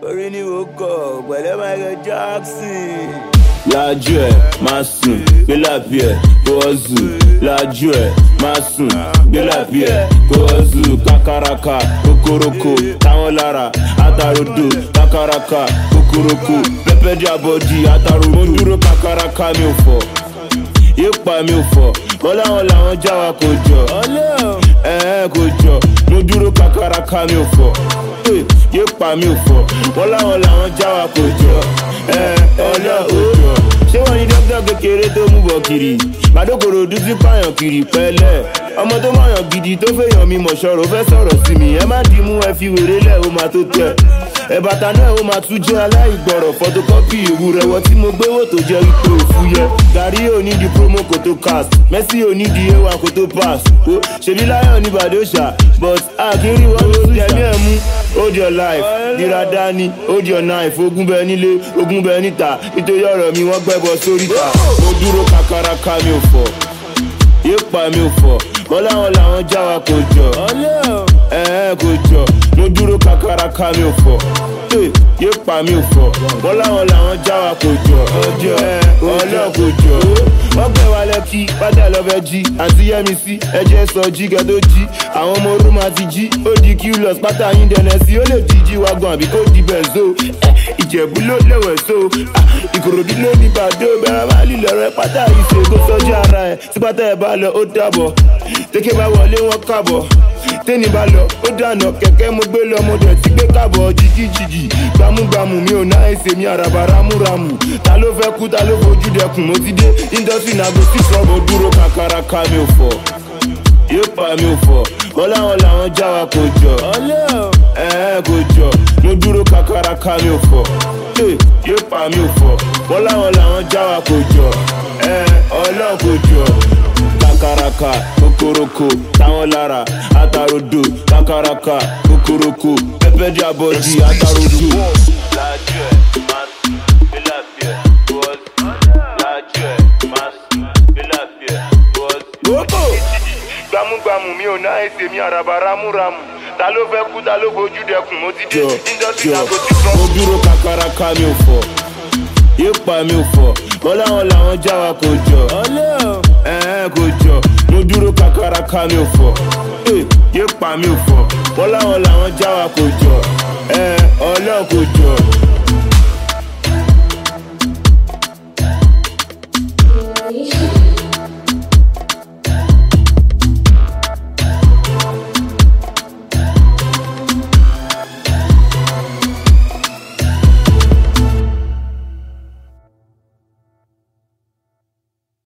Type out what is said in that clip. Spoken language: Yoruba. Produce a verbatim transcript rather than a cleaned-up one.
orí ni mo kọ̀ pẹ̀lẹ́ Michael Jackson. Lájú ẹ̀ máa sùn gbé lábí ẹ̀ kó ọ̀zù. Lájú ẹ̀ máa sùn gbé lábí ẹ̀ kó ọ̀zù. Kákàràkà kókórókó táwọn lára àtàròdò. Kákàràkà kókórókó pẹ́pẹ́ dí abọ́dí àtàròdò. Mo dúró kákàràkà mi ò fọ̀ yípa mi ò fọ̀ wọ́n láwọn làwọn já wa kò jọ ẹ̀ẹ́ kò jọ. Mo dúró kákàràkà mi ò fọ̀ yípa mi ò fọ̀ wọ́n láwọn làwọn já wa kò jọ ẹ̀ẹ́ ọlọ́ òjò. Ṣé wọ́n ní dókítà kékeré tó mú bọ̀ kiri màdókòrò dúdú pààyàn kiri pẹ́lẹ́ ọmọ tó mọ̀yàn gidi tó fẹ́yàn mi mọ̀ ṣọ́rọ̀ fẹ́ sọ̀rọ̀ sí mi ẹ má dì mú ẹ fi wèrè lẹ̀ ó máa tó tẹ̀ ẹ bàtà náà ó máa tún jẹ́ aláìgbọ̀rọ̀ fọ́tókọ́pì ìwúrẹ́ wọ́n tí mo gbé wò tó jẹ́ wípé òfu yẹ gàrí ò ní di promo kò tó cast Messi ò ní di ewa kò tó pass ó ṣèbí láyọ̀ ní bàdóṣà but àkírí wọn ló tẹ̀mí ẹ̀ mú hold your life dira dání hold your knife ogun bẹ nílé ogun bẹ níta nítorí ọ̀rọ̀ mi wọ́n gbẹ́bọ sóríta mo dúró kàkàràkà mi ò fọ̀ yípa mi ò fọ̀ wọ́n láwọn làwọn já wa kò jọ ẹ̀ẹ́ kò jọ. Mo dúró kàkàràkà mi ò fọ̀ yípa mi ò fọ̀ wọ́n láwọn làwọn já wa kò jọ ọjọ́ ọlọ́ kò jọ. Wọ́n gbé wa lẹ́kí pátá lọ́fẹ́ jí àti yẹ́mi sí ẹjẹ́ sọ jí kẹ́ tó jí àwọn ọmọ orú máa ti jí ó di qlos pátá yín dẹ̀nẹ̀ sí ó lè di jí wa gan àbí kó di bẹ̀nzó ìjẹ̀bú ló lẹ̀wẹ̀ so ìkòròdú ló ní bàdó bẹ̀rẹ̀ máa lílẹ̀ rẹ pátá ìṣègùn sọ́jà ara ẹ̀ tí pátá ẹ̀ bá lọ ó dàbọ̀ tẹ́kẹ́ bá wọlé wọn kábọ̀ tẹ́ni bá lọ ó dànà kẹ̀kẹ́ mo gbé lọ mo dẹ̀ ti gbé kábọ̀ jìjìjìjì gbámúgbámú mi ò náà ẹsẹ̀ mi àràbà rámúramù ta ló fẹ́ kú ta ló fojú dẹkùn mo ti dé industry nàgò sí sọ mo dúró kàkàràkà mi ò fọ̀ yípa mi ò fọ̀ wọ́n láwọn làwọn já wa kò jọ ẹ̀ẹ́ kò jọ. Mo dúró kàkàràkà mi ò fọ̀ yípa mi ò fọ̀ wọ́n láwọn làwọn já wa kò jọ ẹ̀ẹ́ ọlọ́ kò jọ. Kakaraka, kokoroko, táwọn lára, àtàròdò. Kakaraka, kokoroko, pẹ́pẹ́ dí abọ́dí àtàròdò. Lájú ẹ̀ máa sùn bí láfíà bọ́ọ̀sì. Lájú ẹ̀ máa sùn bí láfíà bọ́ọ̀sì. Gbogbo gbámúgbámú mi ò náà ẹsẹ̀ mi àràbà rámúramù. Ta ló fẹ́ kú ta ló fojú dẹkùn mo ti dé industry àgọ́ tí sọ. Mo dúró kàkàràkà mi ò fọ̀ yípa mi ò fọ̀ wọ́n láwọn làwọn já wa kò jọ ẹ̀ẹ́ kò jọ. Mo dúró kàkàràkà mi ò fọ̀ yípa mi ò fọ̀ wọ́n láwọn làwọn já wa kò jọ ẹ̀ẹ́ ọlọ́ kò jọ.